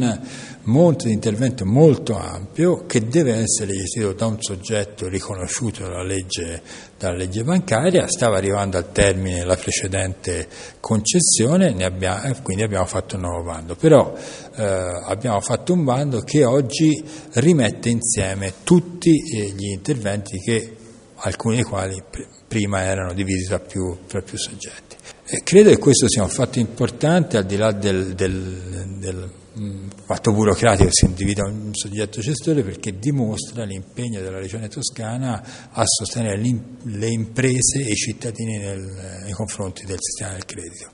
un monte di intervento molto ampio che deve essere gestito da un soggetto riconosciuto dalla legge bancaria. Stava arrivando al termine la precedente concessione, quindi abbiamo fatto un nuovo bando, però abbiamo fatto un bando che oggi rimette insieme tutti gli interventi, che alcuni dei quali prima erano divisi tra più soggetti. Credo che questo sia un fatto importante, al di là del fatto burocratico che si individua un soggetto gestore, perché dimostra l'impegno della Regione Toscana a sostenere le imprese e i cittadini nei confronti del sistema del credito.